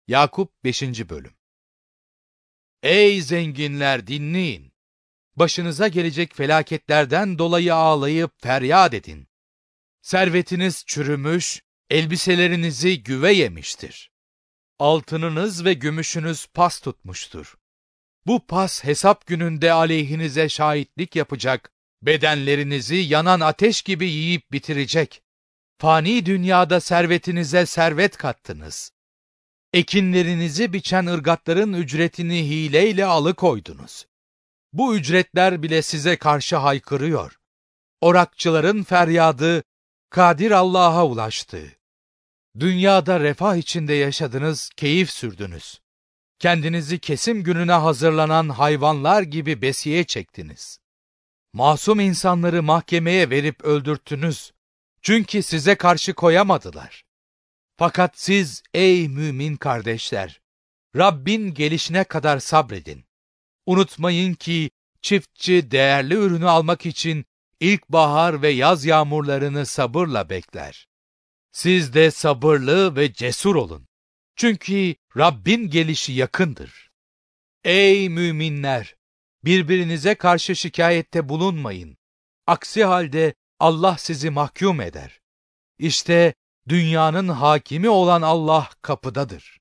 Yakup 5. Bölüm. Ey zenginler, dinleyin! Başınıza gelecek felaketlerden dolayı ağlayıp feryat edin. Servetiniz çürümüş, elbiselerinizi güve yemiştir. Altınınız ve gümüşünüz pas tutmuştur. Bu pas hesap gününde aleyhinize şahitlik yapacak, bedenlerinizi yanan ateş gibi yiyip bitirecek. Fani dünyada servetinize servet kattınız. Ekinlerinizi biçen ırgatların ücretini hileyle alıkoydunuz. Bu ücretler bile size karşı haykırıyor. Orakçıların feryadı, Kadir Allah'a ulaştı. Dünyada refah içinde yaşadınız, keyif sürdünüz. Kendinizi kesim gününe hazırlanan hayvanlar gibi besiye çektiniz. Masum insanları mahkemeye verip öldürttünüz. Çünkü size karşı koyamadılar. Fakat siz ey mümin kardeşler, Rabbin gelişine kadar sabredin. Unutmayın ki çiftçi değerli ürünü almak için ilkbahar ve yaz yağmurlarını sabırla bekler. Siz de sabırlı ve cesur olun. Çünkü Rabbin gelişi yakındır. Ey müminler! Birbirinize karşı şikayette bulunmayın. Aksi halde Allah sizi mahkum eder. İşte dünyanın hakimi olan Allah kapıdadır.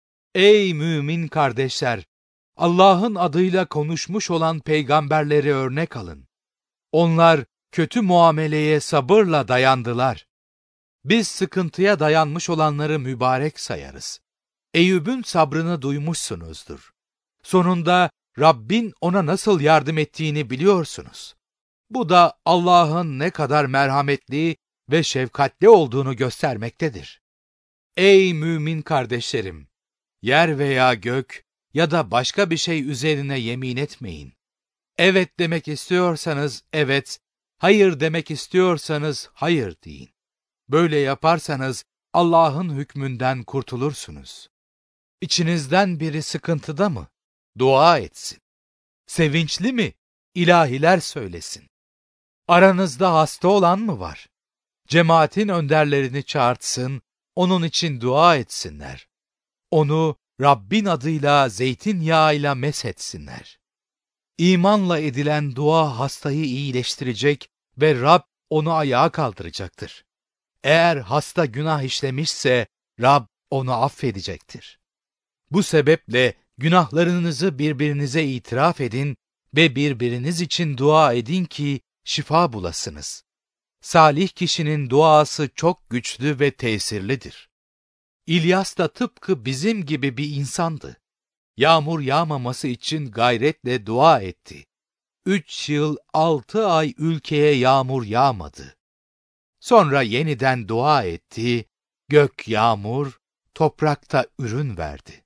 Ey mümin kardeşler! Allah'ın adıyla konuşmuş olan peygamberleri örnek alın. Onlar kötü muameleye sabırla dayandılar. Biz sıkıntıya dayanmış olanları mübarek sayarız. Eyüp'ün sabrını duymuşsunuzdur. Sonunda Rabbin ona nasıl yardım ettiğini biliyorsunuz. Bu da Allah'ın ne kadar merhametli ve şefkatli olduğunu göstermektedir. Ey mümin kardeşlerim! Yer veya gök ya da başka bir şey üzerine yemin etmeyin. Evet demek istiyorsanız evet, hayır demek istiyorsanız hayır deyin. Böyle yaparsanız Allah'ın hükmünden kurtulursunuz. İçinizden biri sıkıntıda mı? Dua etsin. Sevinçli mi? İlahiler söylesin. Aranızda hasta olan mı var? Cemaatin önderlerini çağırtsın, onun için dua etsinler. Onu Rabbin adıyla zeytinyağıyla meshetsinler. İmanla edilen dua hastayı iyileştirecek ve Rab onu ayağa kaldıracaktır. Eğer hasta günah işlemişse Rab onu affedecektir. Bu sebeple günahlarınızı birbirinize itiraf edin ve birbiriniz için dua edin ki şifa bulasınız. Salih kişinin duası çok güçlü ve tesirlidir. İlyas da tıpkı bizim gibi bir insandı. Yağmur yağmaması için gayretle dua etti. 3 yıl 6 ay ülkeye yağmur yağmadı. Sonra yeniden dua etti, gök yağmur, toprakta ürün verdi.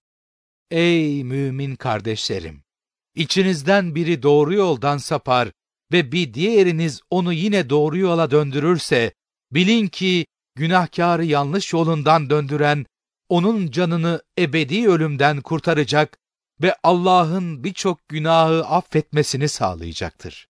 Ey mümin kardeşlerim! İçinizden biri doğru yoldan sapar ve bir diğeriniz onu yine doğru yola döndürürse, bilin ki günahkârı yanlış yolundan döndüren, onun canını ebedi ölümden kurtaracak ve Allah'ın birçok günahı affetmesini sağlayacaktır.